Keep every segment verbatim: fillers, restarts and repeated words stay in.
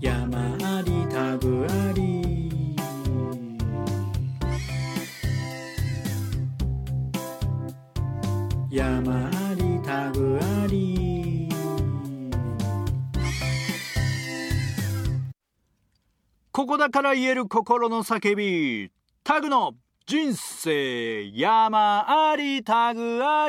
山ありタグあり、山ありタグあり。 ここだから言える心の叫び、タグの人生山ありタグあ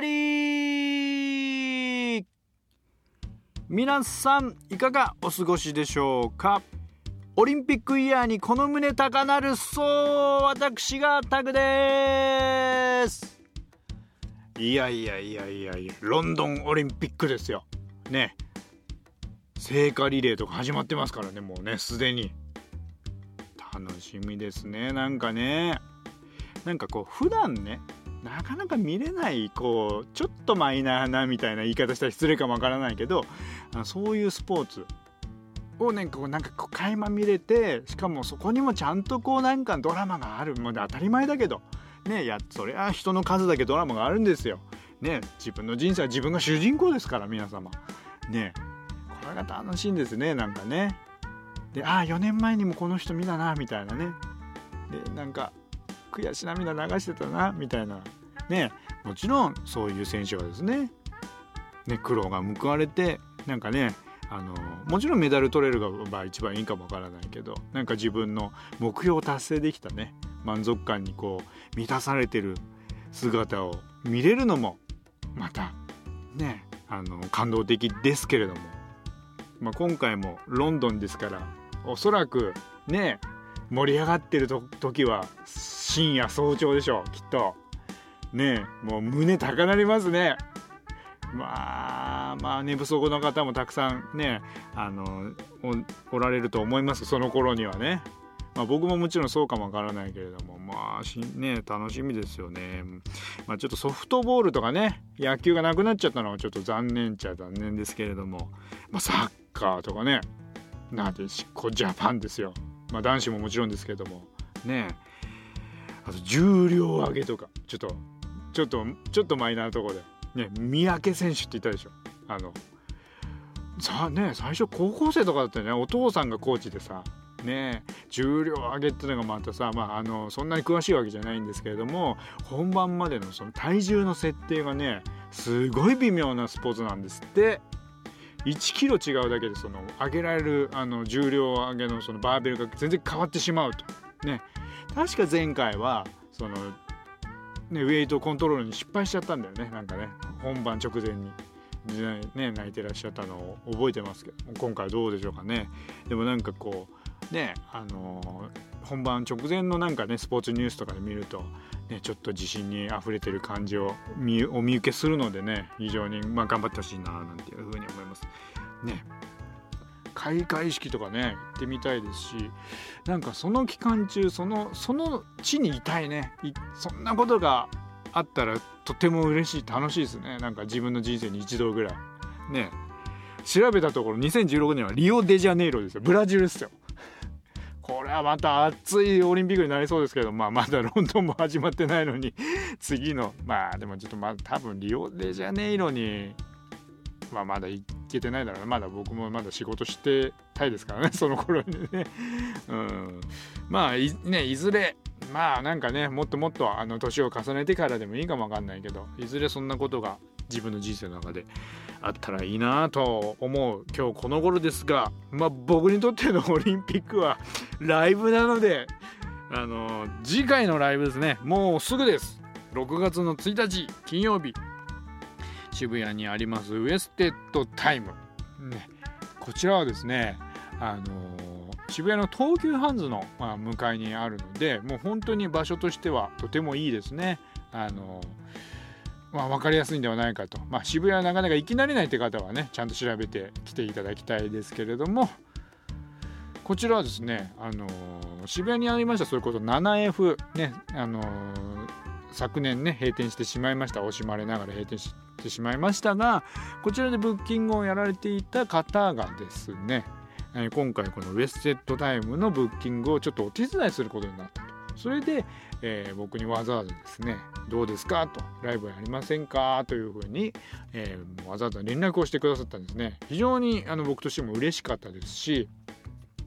り。皆さんいかがお過ごしでしょうか。オリンピックイヤーにこの胸高鳴る、そう私がタグです。いやいやいやいやいや、ロンドンオリンピックですよね。聖火リレーとか始まってますからね、もうね、すでに楽しみですね。なんかね、なんかこう普段ねなかなか見れないこうちょっとマイナーなみたいな言い方したら失礼かもわからないけど、あそういうスポーツをねこうなんかこう垣間見れて、しかもそこにもちゃんとこうなんかドラマがある。もう当たり前だけどね、いやそれは人の数だけドラマがあるんですよね。自分の人生は自分が主人公ですから皆様ね。これが楽しいんですね。なんかね、でああよねんまえにもこの人見たなみたいなね、でなんか悔し涙流してたなみたいなね。もちろんそういう選手がですねね苦労が報われて、なんかねあのもちろんメダル取れるが一番いいかもわからないけど、なんか自分の目標を達成できたね満足感にこう満たされてる姿を見れるのもまたねあの感動的ですけれども、まあ、今回もロンドンですから、おそらくね盛り上がってる時は深夜早朝でしょうきっとね。もう胸高鳴りますね。まあまあ寝不足の方もたくさんねあの お, おられると思います。その頃にはね、まあ、僕ももちろんそうかもわからないけれども、まあしね楽しみですよね。まあ、ちょっとソフトボールとかね野球がなくなっちゃったのはちょっと残念っちゃ残念ですけれども、まあ、サッカーとかねなでしこジャパンですよ。まあ、男子ももちろんですけれどもね、あと重量挙げとかちょっとちょっとちょっとマイナーなところでね、三宅選手って言ったでしょ。あのさあね最初高校生とかだったよね。お父さんがコーチでさね、重量挙げっていうのがまたさ、まあ、あのそんなに詳しいわけじゃないんですけれども、本番までのその体重の設定がねすごい微妙なスポーツなんですって。いちキロ違うだけでその上げられるあの重量上げのそのバーベルが全然変わってしまうとね。確か前回はその、ね、ウェイトコントロールに失敗しちゃったんだよね。なんかね本番直前にね泣いてらっしゃったのを覚えてますけど、今回どうでしょうかね。でもなんかこうねあのー、本番直前のなんかねスポーツニュースとかで見るとねちょっと自信にあふれてる感じを 見, お見受けするのでね、非常に、まあ、頑張ってほしいななんていうふうに思いますね。開会式とかね行ってみたいですし、なんかその期間中そのその地にいたいね。いそんなことがあったらとても嬉しい楽しいですね。なんか自分の人生に一度ぐらいね。調べたところにせんじゅうろくねんはリオデジャネイロですよ。ブラジルですよ。これはまた熱いオリンピックになりそうですけど、まあ、まだロンドンも始まってないのに次のまあでもちょっとまあ多分リオデジャネイロにまあまだ行けてないだろうな。まだ僕もまだ仕事してたいですからねその頃にね、うん、まあ い, ねいずれまあなんかねもっともっとあの年を重ねてからでもいいかもわかんないけど、いずれそんなことが自分の人生の中であったらいいなと思う今日この頃ですが、まあ僕にとってのオリンピックはライブなので、あの次回のライブですね、もうすぐです。ろくがつのついたち金曜日、渋谷にありますウエステッドタイム、ね、こちらはですねあの渋谷の東急ハンズの、まあ、向かいにあるので、もう本当に場所としてはとてもいいですね。あのまあ、分かりやすいんではないかと、まあ、渋谷はなかなか行き慣れないって方はねちゃんと調べて来ていただきたいですけれども、こちらはですね、あのー、渋谷にありましたそれこそ ナナエフ、ね、あのー、昨年ね閉店してしまいました。惜しまれながら閉店してしまいましたが、こちらでブッキングをやられていた方がですね、えー、今回このウエステッドタイムのブッキングをちょっとお手伝いすることになったと。それで、えー、僕にわざわざですねどうですかと、ライブやりませんかというふうに、えー、わざわざ連絡をしてくださったんですね。非常にあの僕としても嬉しかったですし、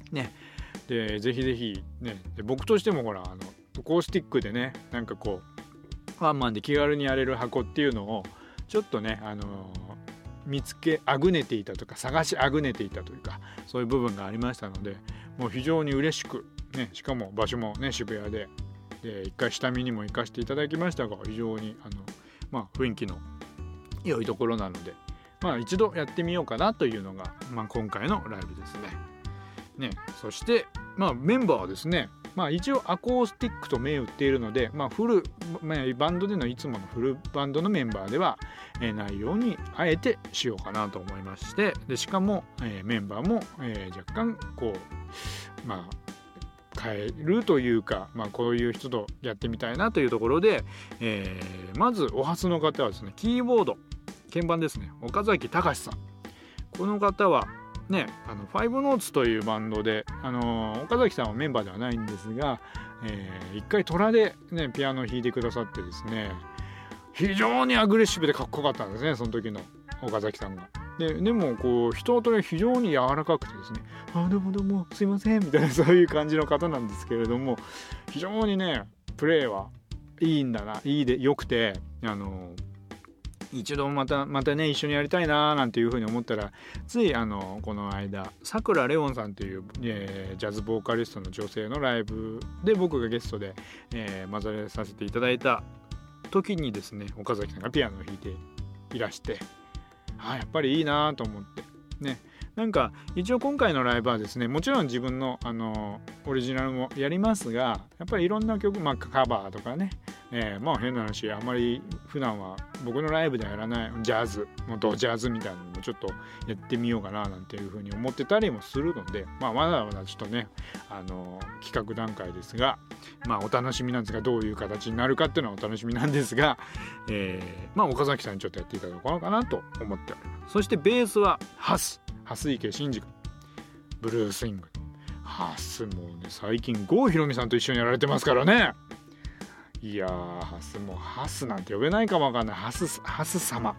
ね。でぜひぜひね、で僕としてもほらあのアコースティックでね、なんかこうワンマンで気軽にやれる箱っていうのをちょっとね、あのー、見つけあぐねていたとか探しあぐねていたというか、そういう部分がありましたので、もう非常に嬉しくね、しかも場所もね渋谷で、で一回下見にも行かせていただきましたが、非常にあの、まあ、雰囲気の良いところなので、まあ、一度やってみようかなというのが、まあ、今回のライブですね。ね、そして、まあ、メンバーはですね、まあ、一応アコースティックと銘打っているので、まあ、フル、まあ、バンドでのいつものフルバンドのメンバーでは、えー、ないようにあえてしようかなと思いまして、でしかも、えー、メンバーも、えー、若干こうまあ変えるというか、まあ、こういう人とやってみたいなというところで、えー、まずお初の方はですね、キーボード鍵盤ですね、岡崎隆さん。この方はね、あのファイブノーツというバンドで、あのー、岡崎さんはメンバーではないんですが、えー、一回トラで、ね、ピアノを弾いてくださってですね、非常にアグレッシブでかっこよかったんですね、その時の岡崎さんが。で, でもこう人とね非常に柔らかくてですね、あどうもどうもすいませんみたいな、そういう感じの方なんですけれども、非常にねプレーはいいんだな、いいでよくて、あのー一度またまたね一緒にやりたいななんていう風に思ったら、ついあのこの間さくらレオンさんという、えー、ジャズボーカリストの女性のライブで僕がゲストで、えー、混ざれさせていただいた時にですね、岡崎さんがピアノを弾いていらして、あやっぱりいいなと思ってね。なんか一応今回のライブはですね、もちろん自分のあのオリジナルもやりますが、やっぱりいろんな曲、まあ、カバーとかね、えー、まあ変な話、あんまり普段は僕のライブではやらないジャズ、もっとジャズみたいなのもちょっとやってみようかななんていうふうに思ってたりもするので、まあまだまだちょっとねあの企画段階ですが、まあお楽しみなんですが、どういう形になるかっていうのはお楽しみなんですが、えー、まあ岡崎さんにちょっとやっていただこうかなと思っております。そしてベースはハス蓮池真二君、ブルースイングハスもね最近郷ひろみさんと一緒にやられてますからね。いやーハスもハスなんて呼べないかもわかんない、ハスハス様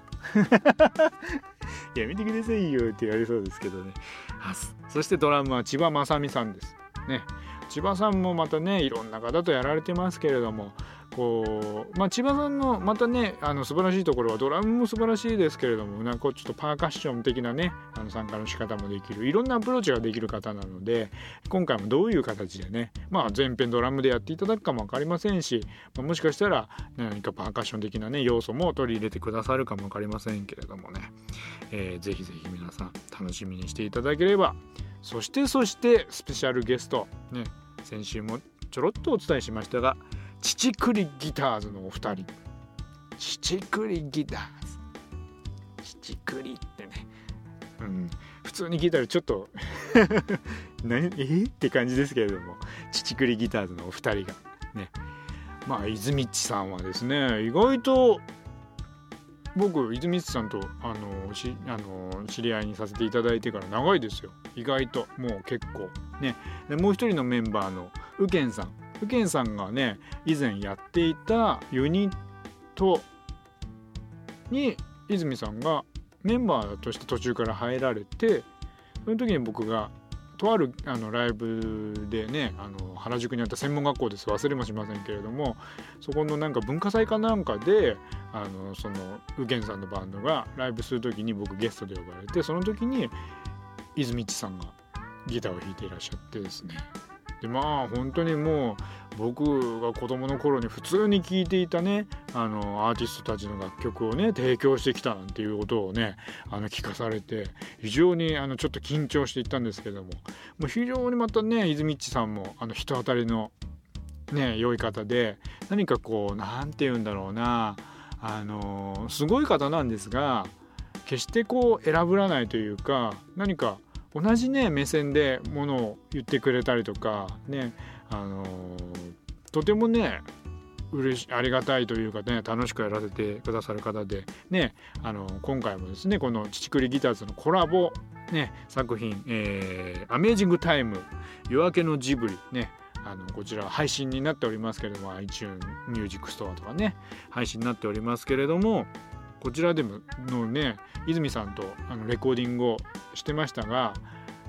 やめてくださいよって言われそうですけどね、ハス。そしてドラムは千葉正美さんですね。千葉さんもまたねいろんな方とやられてますけれども、こう、まあ、千葉さんのまたねあの素晴らしいところはドラムも素晴らしいですけれども、なんかちょっとパーカッション的なねあの参加の仕方もできる、いろんなアプローチができる方なので、今回もどういう形でね、まあ、前編ドラムでやっていただくかも分かりませんし、まあ、もしかしたら何かパーカッション的なね要素も取り入れてくださるかも分かりませんけれどもね、えー、ぜひぜひ皆さん楽しみにしていただければ。そしてそしてスペシャルゲストね、先週もちょろっとお伝えしましたが、乳栗ギターズのお二人、乳栗ギターズ、乳栗ってね、うん、普通に聞いたらちょっと何えー、って感じですけれども、乳栗ギターズのお二人がね、まあ泉っちさんはですね、意外と僕泉っちさんとあのしあの知り合いにさせていただいてから長いですよ、意外ともう結構ね。でもう一人のメンバーのウケンさん、ウケンさんがね以前やっていたユニットに泉さんがメンバーとして途中から入られて、その時に僕がとあるあのライブでね、あの原宿にあった専門学校です、忘れもしませんけれども、そこのなんか文化祭かなんかであのそのウケンさんのバンドがライブする時に僕ゲストで呼ばれて、その時に泉っちさんがギターを弾いていらっしゃってですね、でまあ本当にもう僕が子供の頃に普通に聴いていたねあのアーティストたちの楽曲をね提供してきたなんていうことをねあの聞かされて、非常にあのちょっと緊張していったんですけども、もう非常にまたね泉っちさんもあの人当たりのね良い方で、何かこうなんて言うんだろうな、あのすごい方なんですが、決してこう選ぶらないというか、何か同じね目線でものを言ってくれたりとかね、あのー、とてもね嬉しありがたいというかね、楽しくやらせてくださる方でね、あのー、今回もですねこの乳栗ギターズのコラボ、ね、作品、えー、アメージングタイム夜明けのジブリね、あのこちら配信になっておりますけれども iTunes ミュージックストアとかね配信になっておりますけれども、こちらでものね泉さんとあのレコーディングをしてましたが、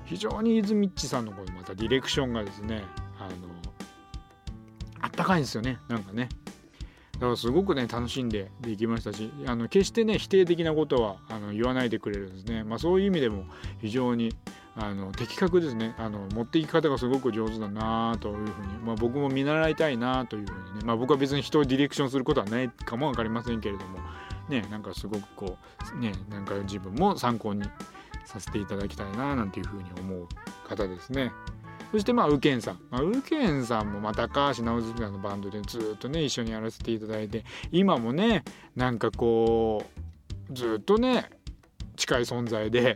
非常にイズミッチさんのこのまたディレクションがですねあのあったかいんですよね。なんかねだからすごくね楽しんでできましたし、あの決してね否定的なことはあの言わないでくれるんですね。まあそういう意味でも非常にあの的確ですね。あの持っていき方がすごく上手だなというふうに、まあ、僕も見習いたいなというふうにね、まあ、僕は別に人をディレクションすることはないかも分かりませんけれどもね、なんかすごくこうねなんか自分も参考にさせていただきたいななんていうふうに思う方ですね。そしてまあウケンさん、まあ、ウケンさんもまあ高橋直月さんのバンドでずっとね一緒にやらせていただいて、今もねなんかこうずっとね近い存在で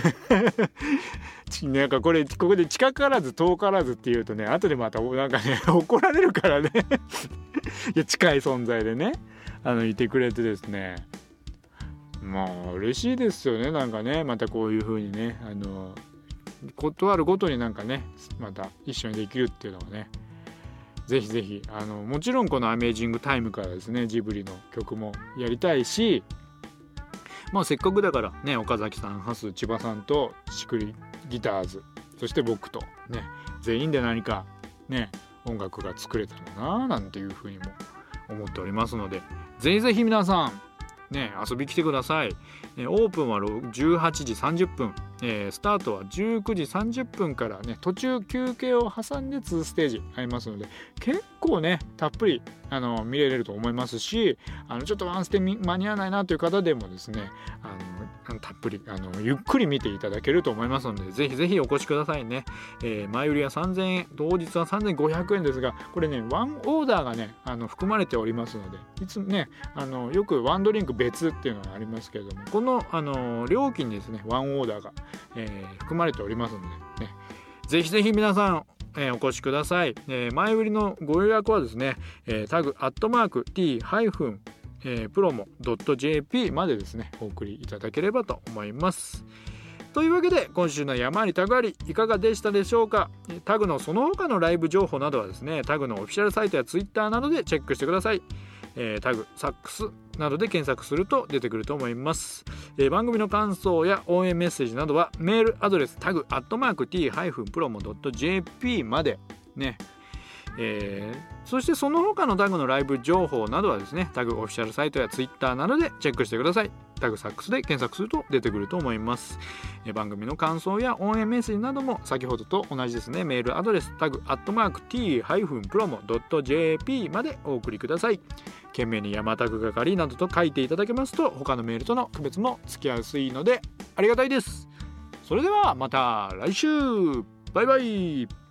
なんかこれここで近からず遠からずっていうとね後でまたなんかね怒られるからねいや近い存在でねあのいてくれてですね、まあ嬉しいですよね。なんかねまたこういう風にねあのことあるごとになんかねまた一緒にできるっていうのはねぜひぜひあのもちろんこのアメージングタイムからですねジブリの曲もやりたいし、まあせっかくだからね岡崎さん、ハス、千葉さんとシクリギターズ、そして僕とね全員で何かね音楽が作れたらななんていうふうにも思っておりますので、ぜひぜひ皆さんね遊び来てください。オープンはじゅうはちじさんじゅっぷん、えー、スタートはじゅうくじさんじゅっぷんからね途中休憩を挟んでにステージありますので結構ねたっぷりあの見れると思いますし、あのちょっとワンステ間に合わないなという方でもですねあのたっぷりあのゆっくり見ていただけると思いますのでぜひぜひお越しくださいね。えー、前売りはさんぜんえん、当日はさんぜんごひゃくえんですが、これねワンオーダーがねあの含まれておりますので、いつもねあのよくワンドリンク別っていうのがありますけれども、この、あの料金にですねワンオーダーが、えー、含まれておりますのでねぜひぜひ皆さんえー、お越しください。えー、前売りのご予約はですね、えー、タグアットマーク t ハイフンプロモドット ジェーピー までですねお送りいただければと思います。というわけで今週の山ありタグありいかがでしたでしょうか。タグのその他のライブ情報などはですねタグのオフィシャルサイトやツイッターなどでチェックしてください。えー、タグサックスなどで検索すると出てくると思います。えー、番組の感想や応援メッセージなどはメールアドレスタグアットマーク t ハイフンプロモドット ジェーピー までね、えー、そしてその他のタグのライブ情報などはですねタグオフィシャルサイトやツイッターなどでチェックしてください。タグサックスで検索すると出てくると思います。えー、番組の感想や応援メッセージなども先ほどと同じですねメールアドレスタグアットマーク t ハイフンプロモドット ジェーピー までお送りください。懸命に山タグ係などと書いていただけますと他のメールとの区別もつきやすいのでありがたいです。それではまた来週、バイバイ。